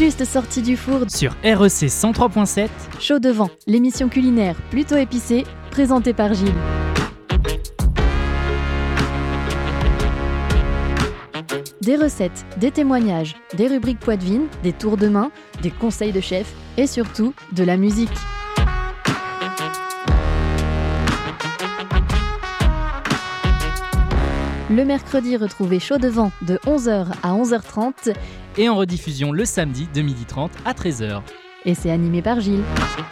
juste sorti du four sur REC 103.7. Chaud devant, l'émission culinaire plutôt épicée, présentée par Gilles. Des recettes, des témoignages, des rubriques poitevines, des tours de main, des conseils de chef et surtout de la musique. Le mercredi, retrouvez Chaud devant de 11h à 11h30 et en rediffusion le samedi de 12h30 à 13h. Et c'est animé par Gilles.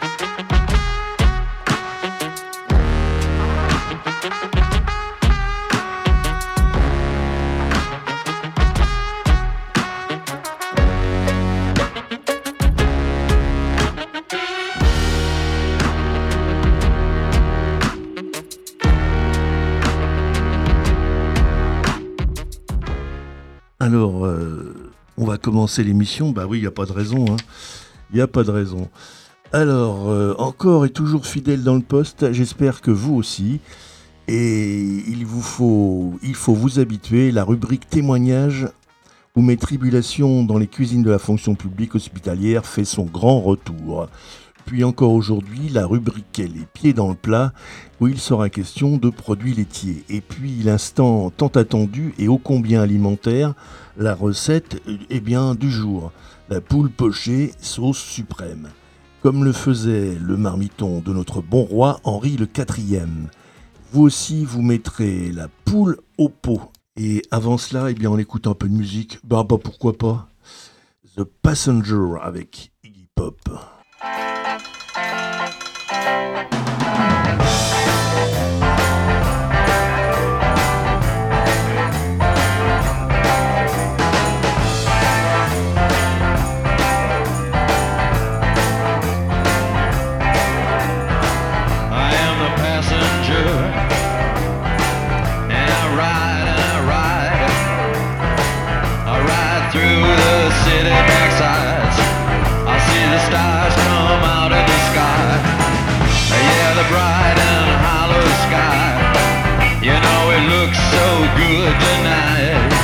Alors, on va commencer l'émission. Bah oui, il n'y a pas de raison. Il n'y a pas de raison. Alors, encore et toujours fidèle dans le poste, j'espère que vous aussi. Et il faut vous habituer. La rubrique témoignages où mes tribulations dans les cuisines de la fonction publique hospitalière fait son grand retour. Puis encore aujourd'hui, la rubrique Les pieds dans le plat, où il sera question de produits laitiers. Et puis l'instant tant attendu et ô combien alimentaire, la recette du jour. La poule pochée, sauce suprême. Comme le faisait le marmiton de notre bon roi Henri le IV. Vous aussi, vous mettrez la poule au pot. Et avant cela, on écoute un peu de musique. Bah pourquoi pas. The Passenger avec Iggy Pop. Good tonight.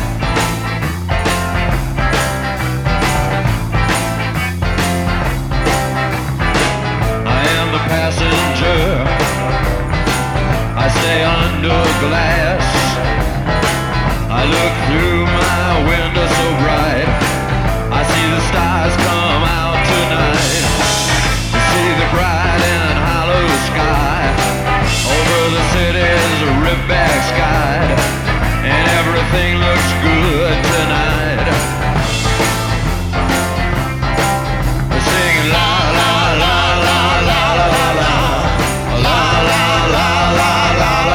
I am the passenger. I stay under glass. I look through my window so bright. I see the stars come out tonight. I see the bright and hollow sky over the city's ribbed-back sky. And everything looks good tonight. We're singing la la la la la la la la la la la la la la la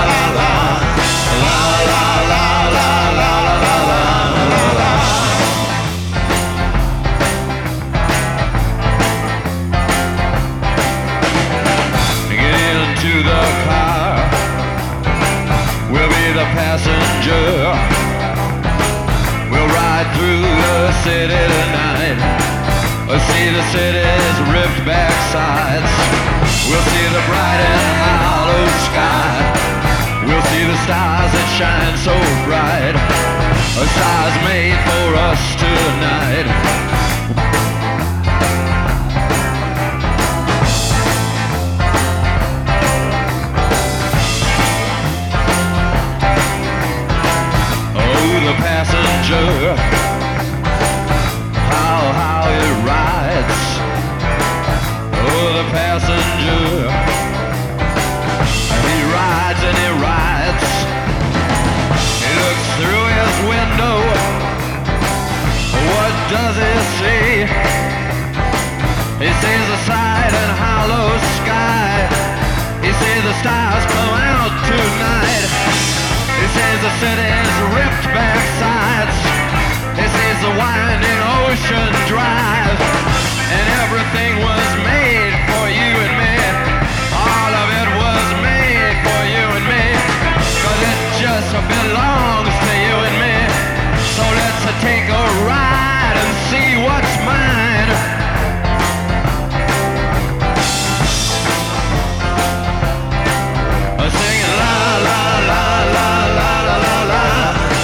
Get into the car. We'll be the passenger. We'll ride through the city tonight. We'll see the city's ripped back sides. We'll see the bright and hollow sky. We'll see the stars that shine so bright. A stars made for us tonight. The passenger, how it rides. Oh, the passenger, he rides and he rides. He looks through his window. What does he see? He sees the side and hollow sky. He sees the stars come out tonight. He sees the city's ripped back sides. He sees the winding ocean drive. And everything was made for you and me. All of it was made for you and me. 'Cause it just belongs to you and me. So let's take a ride and see what's mine. Singing la la la la la la la la.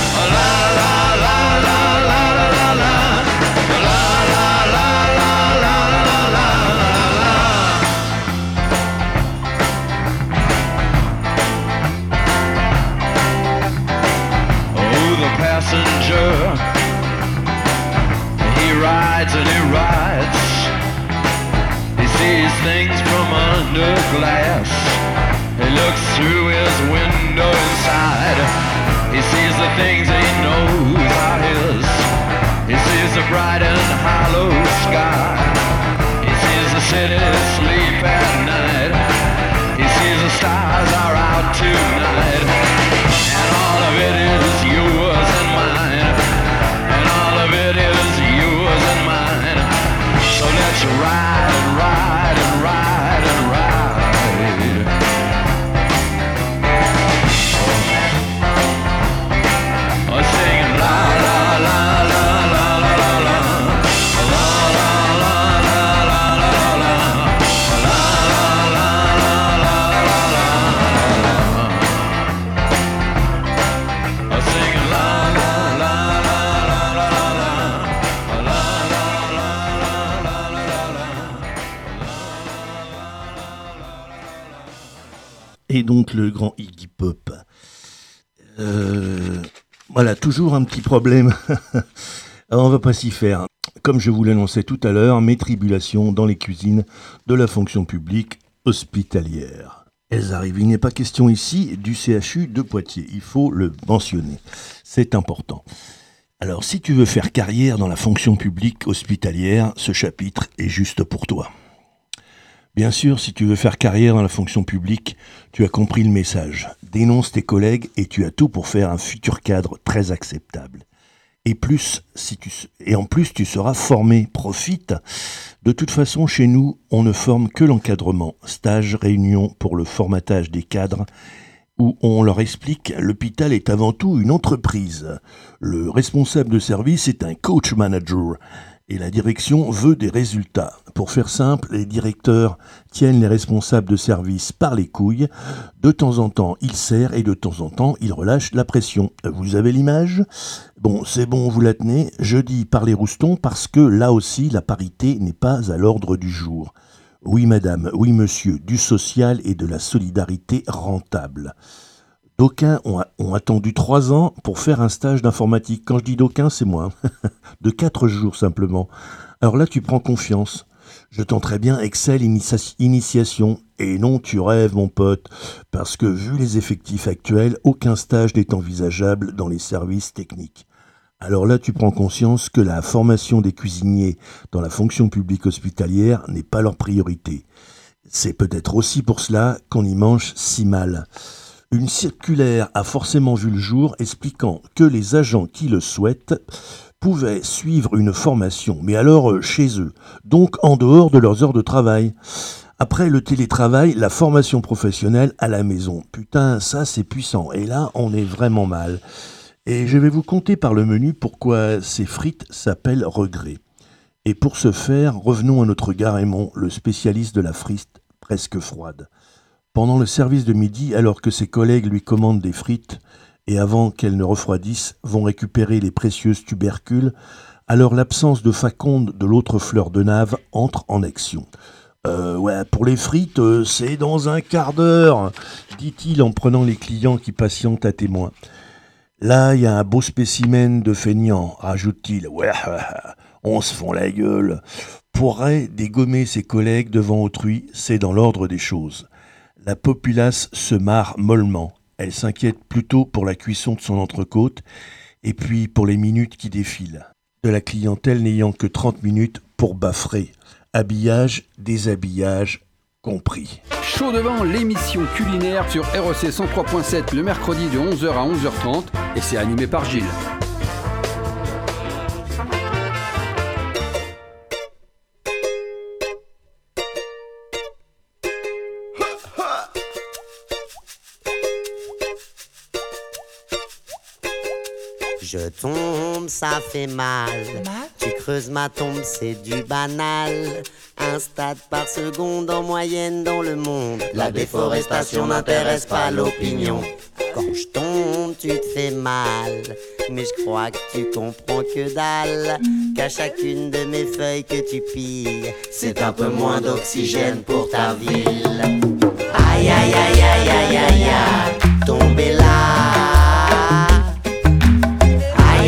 passenger. He rides and he rides. He sees things from under glass. He looks through his window inside. He sees the things he knows are his. He sees the bright and hollow sky. He sees the city sleep at night. He sees the stars are out tonight. And all of it is yours and mine. And all of it is yours and mine. So let's ride and ride and ride and ride. Oh, singing la la la la la la la la. La la la la la la la. La la la la la la la. Oh, singing la la la la la la la la. La la la la la la. Et donc le grand Iggy Pop. Voilà, toujours un petit problème. Alors, on va pas s'y faire. Comme je vous l'annonçais tout à l'heure, mes tribulations dans les cuisines de la fonction publique hospitalière. Elles arrivent. Il n'est pas question ici du CHU de Poitiers. Il faut le mentionner. C'est important. Alors, si tu veux faire carrière dans la fonction publique hospitalière, ce chapitre est juste pour toi. Bien sûr, si tu veux faire carrière dans la fonction publique, tu as compris le message. Dénonce tes collègues et tu as tout pour faire un futur cadre très acceptable. Et en plus, tu seras formé. Profite. De toute façon, chez nous, on ne forme que l'encadrement. Stage, réunion pour le formatage des cadres, où on leur explique l'hôpital est avant tout une entreprise. Le responsable de service est un coach manager. Et la direction veut des résultats. Pour faire simple, les directeurs tiennent les responsables de service par les couilles. De temps en temps, ils serrent et de temps en temps, ils relâchent la pression. Vous avez l'image ? Bon, c'est bon, vous la tenez. Je dis par les roustons parce que là aussi, la parité n'est pas à l'ordre du jour. Oui madame, oui monsieur, du social et de la solidarité rentable. D'aucuns ont attendu 3 ans pour faire un stage d'informatique. Quand je dis d'aucuns, c'est moi. De 4 jours simplement. Alors là, tu prends confiance. Je tenterai bien Excel Initiation. Et non, tu rêves, mon pote. Parce que vu les effectifs actuels, aucun stage n'est envisageable dans les services techniques. Alors là, tu prends conscience que la formation des cuisiniers dans la fonction publique hospitalière n'est pas leur priorité. C'est peut-être aussi pour cela qu'on y mange si mal. Une circulaire a forcément vu le jour expliquant que les agents qui le souhaitent pouvaient suivre une formation, mais alors chez eux, donc en dehors de leurs heures de travail. Après le télétravail, la formation professionnelle à la maison. Putain, ça c'est puissant. Et là, on est vraiment mal. Et je vais vous conter par le menu pourquoi ces frites s'appellent Regret. Et pour ce faire, revenons à notre gars Raymond, le spécialiste de la frite presque froide. Pendant le service de midi, alors que ses collègues lui commandent des frites, et avant qu'elles ne refroidissent, vont récupérer les précieuses tubercules, alors l'absence de Faconde de l'autre fleur de Nave entre en action. Pour les frites, c'est dans un quart d'heure, dit-il en prenant les clients qui patientent à témoin. Là, il y a un beau spécimen de feignant, rajoute-t-il. Ouais, on se fond la gueule. Pourrait dégommer ses collègues devant autrui, c'est dans l'ordre des choses. La populace se marre mollement. Elle s'inquiète plutôt pour la cuisson de son entrecôte et puis pour les minutes qui défilent. De la clientèle n'ayant que 30 minutes pour baffrer. Habillage, déshabillage, compris. Chaud devant, l'émission culinaire sur REC 103.7 le mercredi de 11h à 11h30 et c'est animé par Gilles. Je tombe, ça fait mal. Tu creuses ma tombe, c'est du banal. Un stade par seconde en moyenne dans le monde. La déforestation n'intéresse pas l'opinion. Quand je tombe, tu te fais mal. Mais je crois que tu comprends que dalle. Qu'à chacune de mes feuilles que tu pilles, c'est un peu moins d'oxygène pour ta ville. Aïe aïe aïe aïe aïe aïe aïe, tomber là.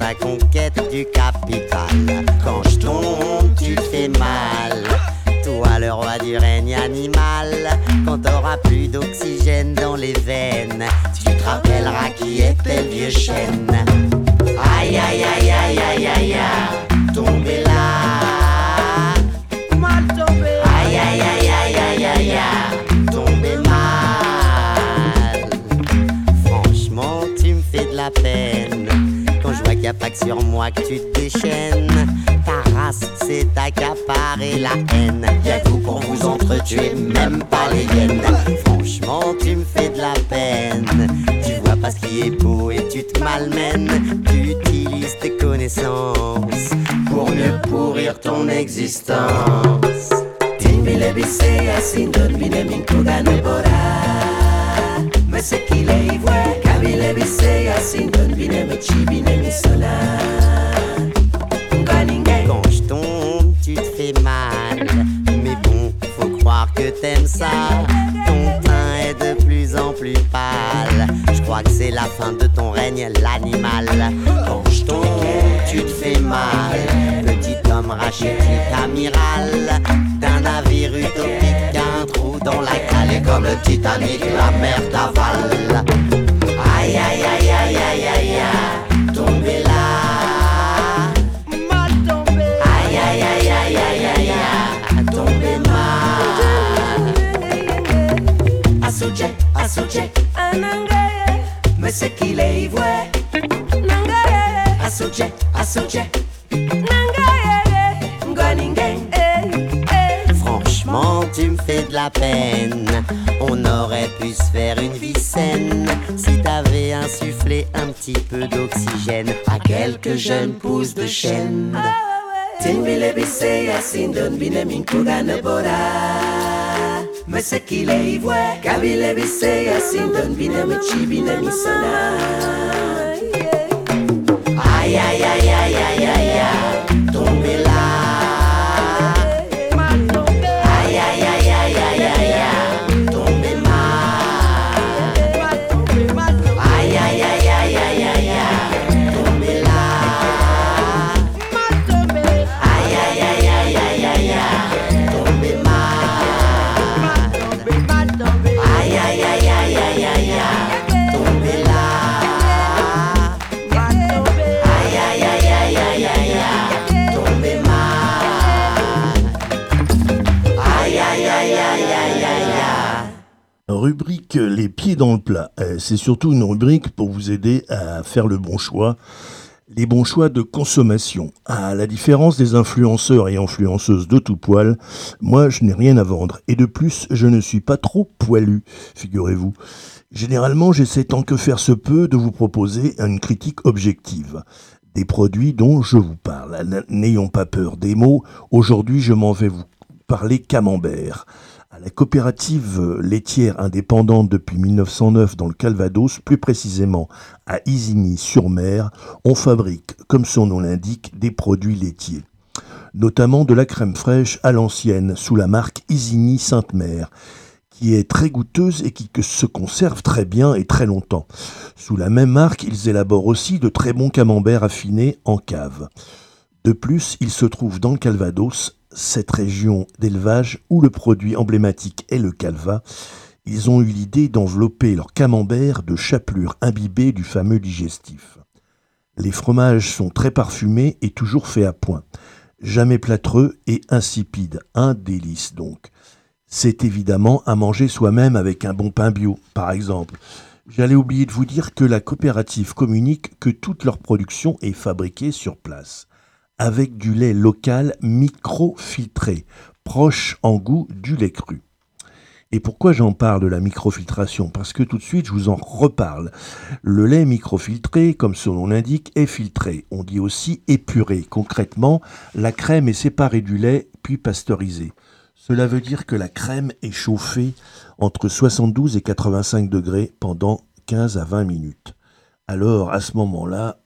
ta conquête du capital. Quand je tombe, tu te fais mal. Toi le roi du règne animal. Quand t'auras plus d'oxygène dans les veines, tu te rappelleras qui était le vieux chêne. Aïe aïe aïe aïe aïe aïe aïe, tombé là, mal tombé. Aïe aïe aïe aïe aïe aïe aïe, tombé mal. Franchement tu me fais de la peine quand je vois qu'il n'y a pas que sur moi que tu te déchaînes. Ta race c'est accaparer la haine. Y'a que vous pour vous entretuer, même pas les hyènes. Franchement tu me fais de la peine. Tu vois pas ce qui est beau et tu te malmènes. Tu utilises tes connaissances pour mieux pourrir ton existence. Timbile bise asindon bine minkuga nebora. Mais c'est qu'il est ivoire. Kabile bise asindon bine mechi bine misona. Quand je tombe, tu te fais mal. Mais bon, faut croire que t'aimes ça. Ton teint est de plus en plus pâle. Je crois que c'est la fin de ton règne, l'animal. Quand je tombe, tu te fais mal. Petit homme rachitique amiral d'un navire utopique, un trou dans la cale. Et comme le Titanic, la mer t'avale. Aïe aïe aïe aïe aïe aïe aïe, tombé là. Assoce, anangaye, mais c'est qu'il est ivoire. Nangaye, assoce, nangaye, ngoningaye. Franchement, tu me fais de la peine. On aurait pu se faire une vie saine si t'avais insufflé un petit peu d'oxygène à quelques jeunes pousses de chêne. Timbile bise asindon bine minkuga nebora. Mais c'est qu'il est ivoire. Kabile bise asindon bine mechi bine misona. Aïe aïe aïe aïe aïe aïe aïe, tombé là. Aïe aïe aïe aïe aïe aïe aïe, tombé mal. Aïe aïe aïe aïe aïe aïe aïe, tombé là. Aïe aïe aïe aïe aïe aïe aïe, tombé mal. Aïe aïe aïe aïe aïe aïe aïe, tombé là. Aïe aïe aïe aïe aïe aïe aïe, tombé mal. Aïe aïe aïe aïe aïe aïe aïe. Rubrique Les pieds dans le plat. C'est surtout une rubrique pour vous aider à faire le bon choix. Les bons choix de consommation. À la différence des influenceurs et influenceuses de tout poil, moi je n'ai rien à vendre. Et de plus, je ne suis pas trop poilu, figurez-vous. Généralement, j'essaie tant que faire se peut de vous proposer une critique objective des produits dont je vous parle. N'ayons pas peur des mots. Aujourd'hui, je m'en vais vous parler camembert. À la coopérative laitière indépendante depuis 1909 dans le Calvados, plus précisément à Isigny-sur-Mer, on fabrique, comme son nom l'indique, des produits laitiers. Notamment de la crème fraîche à l'ancienne, sous la marque Isigny-Sainte-Mère, qui est très goûteuse et qui se conserve très bien et très longtemps. Sous la même marque, ils élaborent aussi de très bons camemberts affinés en cave. De plus, il se trouve dans le Calvados, cette région d'élevage où le produit emblématique est le calva. Ils ont eu l'idée d'envelopper leur camembert de chapelure imbibée du fameux digestif. Les fromages sont très parfumés et toujours faits à point. Jamais plâtreux et insipides. Un délice donc. C'est évidemment à manger soi-même avec un bon pain bio, par exemple. J'allais oublier de vous dire que la coopérative communique que toute leur production est fabriquée sur place, avec du lait local microfiltré, proche en goût du lait cru. Et pourquoi j'en parle de la microfiltration ? Parce que tout de suite, je vous en reparle. Le lait microfiltré, comme son nom l'indique, est filtré. On dit aussi épuré. Concrètement, la crème est séparée du lait, puis pasteurisée. Cela veut dire que la crème est chauffée entre 72 et 85 degrés pendant 15 à 20 minutes. Alors, à ce moment-là,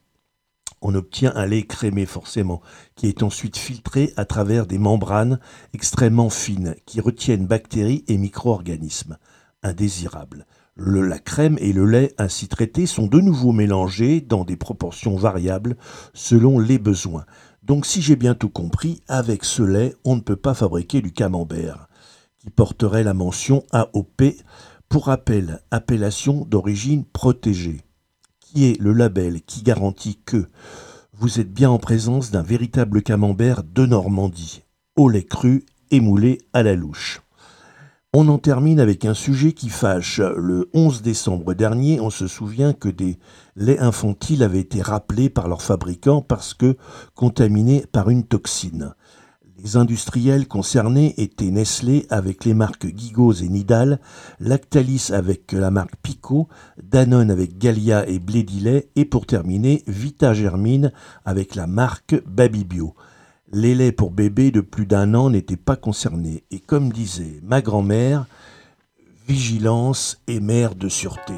on obtient un lait crémé forcément, qui est ensuite filtré à travers des membranes extrêmement fines qui retiennent bactéries et micro-organismes indésirables. La crème et le lait ainsi traités sont de nouveau mélangés dans des proportions variables selon les besoins. Donc si j'ai bien tout compris, avec ce lait, on ne peut pas fabriquer du camembert, qui porterait la mention AOP, pour rappel, appellation d'origine protégée, qui est le label qui garantit que vous êtes bien en présence d'un véritable camembert de Normandie, au lait cru et moulé à la louche. On en termine avec un sujet qui fâche. Le 11 décembre dernier, on se souvient que des laits infantiles avaient été rappelés par leurs fabricants parce que contaminés par une toxine. Les industriels concernés étaient Nestlé avec les marques Gigos et Nidal, Lactalis avec la marque Pico, Danone avec Gallia et Blédilet et pour terminer, Vita Germine avec la marque Babybio. Les laits pour bébés de plus d'1 an n'étaient pas concernés. Et comme disait ma grand-mère, vigilance est mère de sûreté.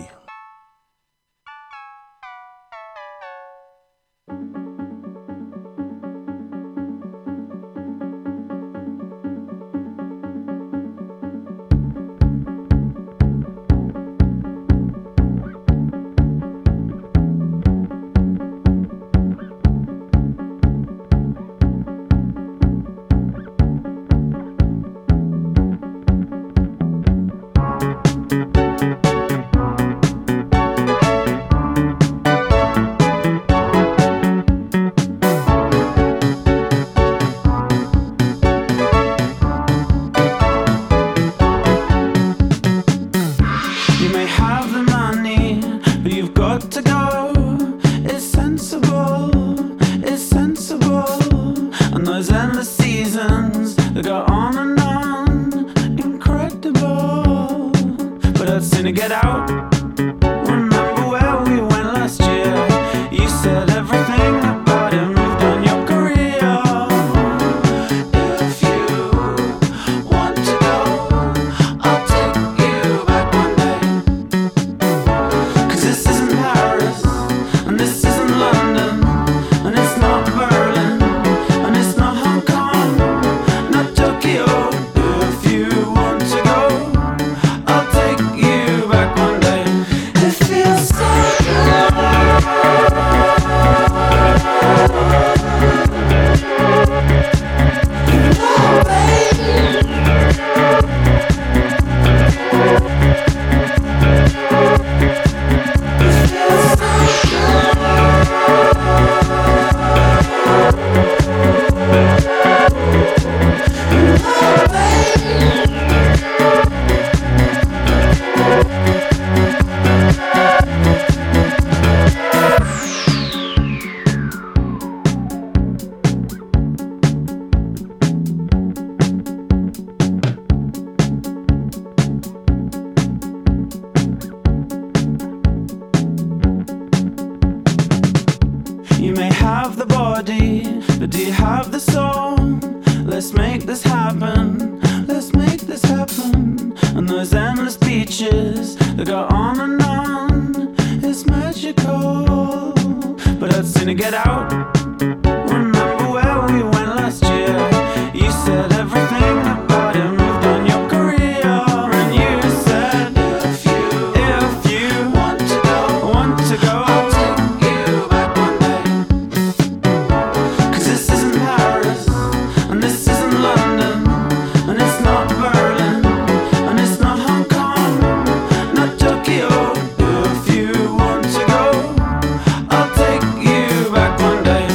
I'll take you back one day.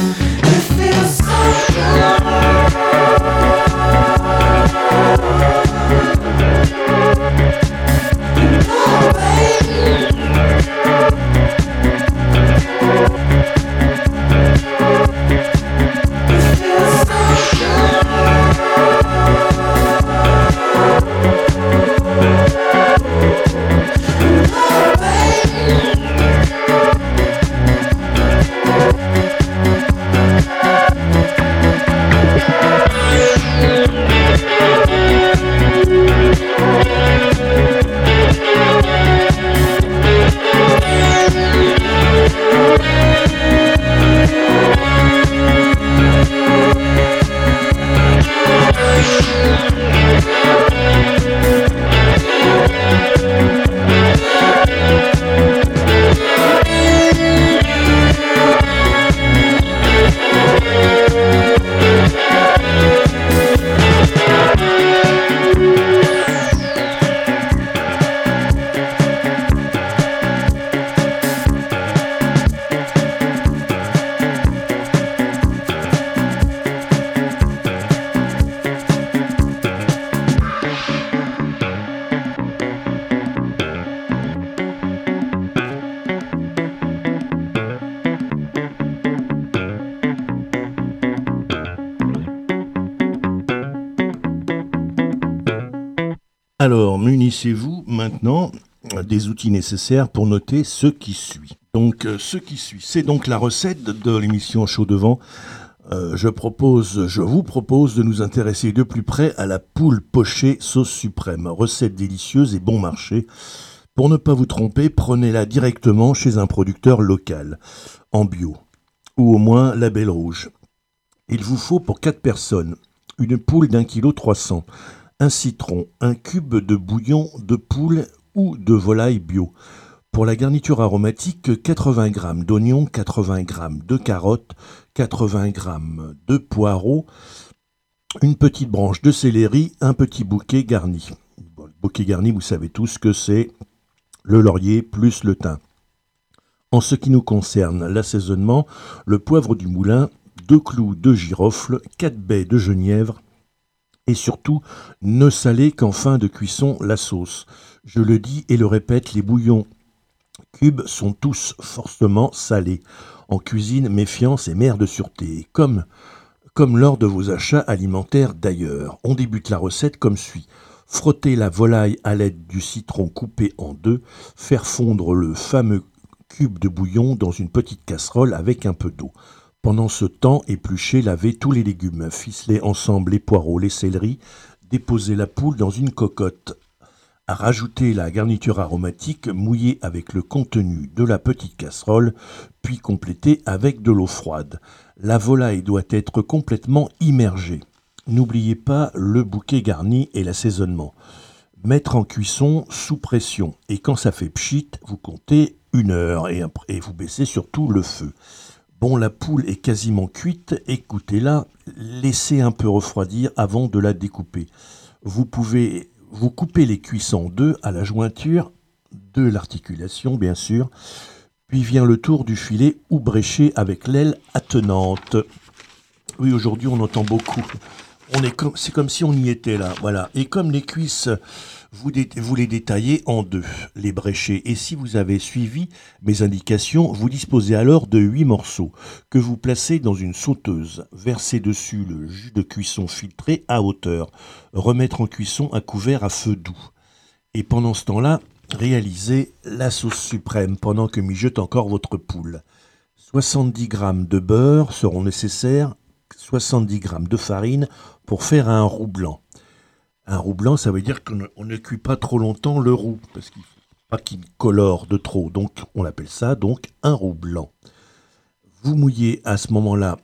Alors, munissez-vous maintenant des outils nécessaires pour noter ce qui suit. Donc, ce qui suit, c'est donc la recette de l'émission Chaud Devant. Je vous propose de nous intéresser de plus près à la poule pochée sauce suprême. Recette délicieuse et bon marché. Pour ne pas vous tromper, prenez-la directement chez un producteur local, en bio, ou au moins label rouge. Il vous faut pour 4 personnes une poule d'1,3 kg, un citron, un cube de bouillon de poule ou de volaille bio. Pour la garniture aromatique, 80 g d'oignons, 80 g de carottes, 80 g de poireaux, une petite branche de céleri, un petit bouquet garni. Bon, le bouquet garni, vous savez tous que c'est le laurier plus le thym. En ce qui nous concerne, l'assaisonnement, le poivre du moulin, 2 clous de girofle, 4 baies de genièvre et surtout, ne salez qu'en fin de cuisson la sauce. Je le dis et le répète, les bouillons cubes sont tous fortement salés. En cuisine, méfiance et mère de sûreté, comme lors de vos achats alimentaires d'ailleurs. On débute la recette comme suit. Frotter la volaille à l'aide du citron coupé en 2, faire fondre le fameux cube de bouillon dans une petite casserole avec un peu d'eau. Pendant ce temps, épluchez, lavez tous les légumes, ficelez ensemble les poireaux, les céleris, déposez la poule dans une cocotte. À rajouter la garniture aromatique mouillée avec le contenu de la petite casserole, puis complétée avec de l'eau froide. La volaille doit être complètement immergée. N'oubliez pas le bouquet garni et l'assaisonnement. Mettre en cuisson sous pression. Et quand ça fait pchit, vous comptez 1 heure et vous baissez surtout le feu. Bon, la poule est quasiment cuite, écoutez-la, laissez un peu refroidir avant de la découper. Vous coupez les cuisses en 2 à la jointure de l'articulation, bien sûr, puis vient le tour du filet ou bréché avec l'aile attenante. Oui, aujourd'hui on entend beaucoup. C'est comme si on y était là, voilà. Et comme les cuisses, vous les détaillez en 2, les bréchés. Et si vous avez suivi mes indications, vous disposez alors de 8 morceaux que vous placez dans une sauteuse. Versez dessus le jus de cuisson filtré à hauteur. Remettre en cuisson à couvert à feu doux. Et pendant ce temps-là, réalisez la sauce suprême pendant que mijote encore votre poule. 70 g de beurre seront nécessaires, 70 g de farine pour faire un roux blanc. Un roux blanc, ça veut dire qu'on ne cuit pas trop longtemps le roux, parce qu'il ne faut pas qu'il colore de trop. Donc, on appelle ça donc un roux blanc. Vous mouillez à ce moment-là,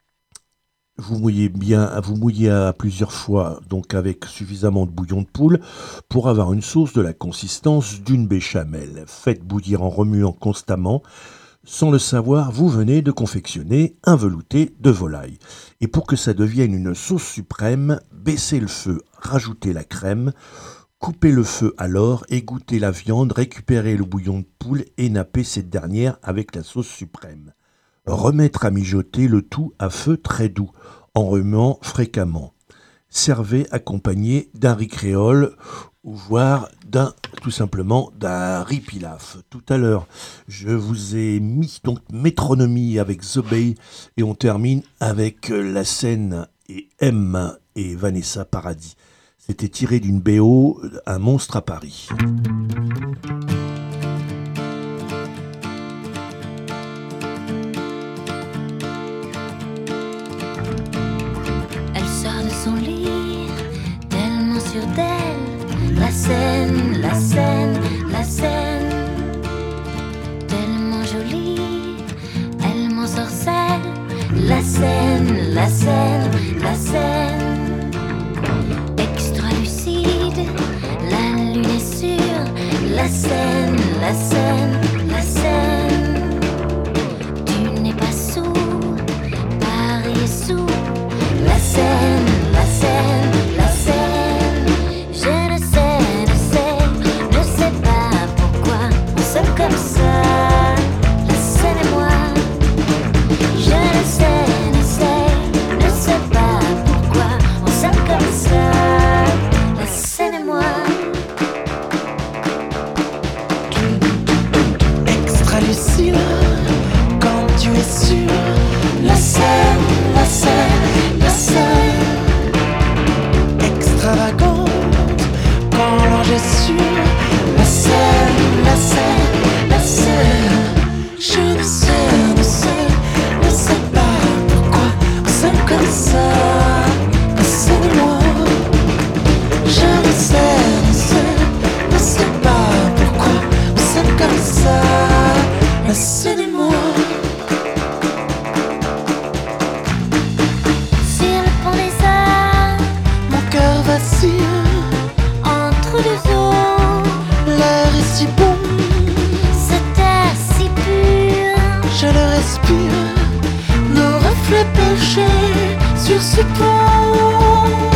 vous mouillez à plusieurs fois, donc avec suffisamment de bouillon de poule, pour avoir une sauce de la consistance d'une béchamel. Faites bouillir en remuant constamment. Sans le savoir, vous venez de confectionner un velouté de volaille. Et pour que ça devienne une sauce suprême, baissez le feu, rajoutez la crème, coupez le feu alors, égouttez la viande, récupérez le bouillon de poule et nappez cette dernière avec la sauce suprême. Remettre à mijoter le tout à feu très doux, en remuant fréquemment. Servez accompagné d'un riz créole, voire tout simplement d'un riz pilaf. Tout à l'heure, je vous ai mis donc Métronomie avec The Bay et on termine avec La Seine et M et Vanessa Paradis. C'était tiré d'une BO, Un monstre à Paris. Elle sort de son lit, tellement sûre d'elle. La Seine, la Seine, la Seine, tellement jolie, elle m'ensorcelle. La Seine, la Seine, la Seine, extra lucide, la lune est sûre. La Seine, la Seine, la Seine, tu n'es pas sourd, Paris est sourd. La Seine, la Seine, la Seine, je ne sais pas pourquoi on s'aime comme ça. La Seine et moi, je ne sais pas pourquoi on s'aime comme ça. La Seine et moi. j'ai perché sur ce pont.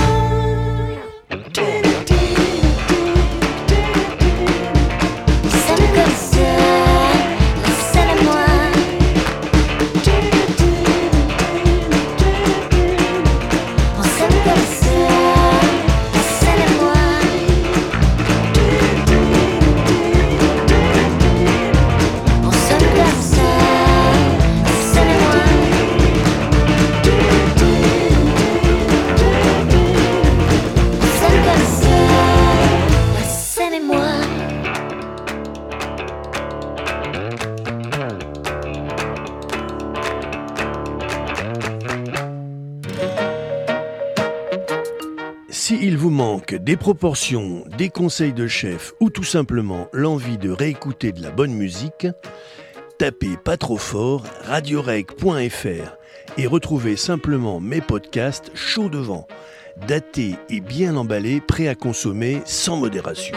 S'il vous manque des proportions, des conseils de chef ou tout simplement l'envie de réécouter de la bonne musique, tapez pas trop fort radioreg.fr et retrouvez simplement mes podcasts chauds devant, datés et bien emballés, prêts à consommer sans modération.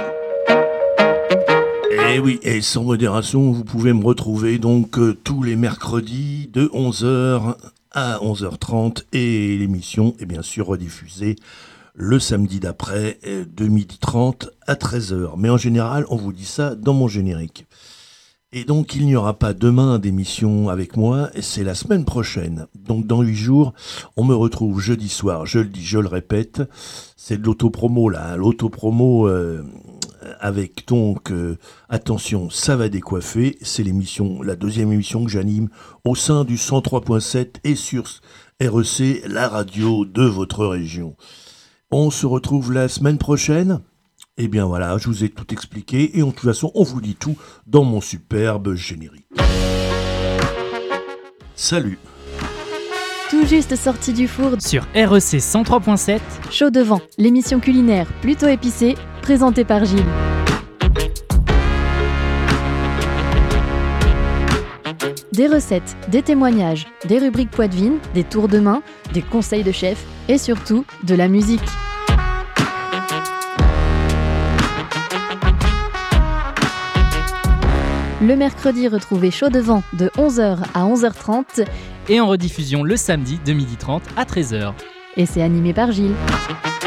Et oui, et sans modération, vous pouvez me retrouver donc tous les mercredis de 11h à 11h30 et l'émission est bien sûr rediffusée le samedi d'après, de 12h30 à 13h. Mais en général, on vous dit ça dans mon générique. Et donc, il n'y aura pas demain d'émission avec moi, c'est la semaine prochaine. Donc, dans 8 jours, on me retrouve jeudi soir. Je le dis, je le répète, c'est de l'autopromo, là. L'autopromo avec donc, attention, ça va décoiffer. C'est l'émission, la deuxième émission que j'anime au sein du 103.7 et sur REC, la radio de votre région. On se retrouve la semaine prochaine. Eh bien voilà, je vous ai tout expliqué et de toute façon, on vous dit tout dans mon superbe générique. Salut. Tout juste sorti du four Sur REC 103.7, Chaud devant, l'émission culinaire plutôt épicée, présentée par Gilles. Des recettes, des témoignages, des rubriques Poitevin, des tours de main, des conseils de chef et surtout de la musique. Le mercredi, retrouvez Chaud devant de 11h à 11h30 et en rediffusion le samedi de 12h30 à 13h. et c'est animé par Gilles.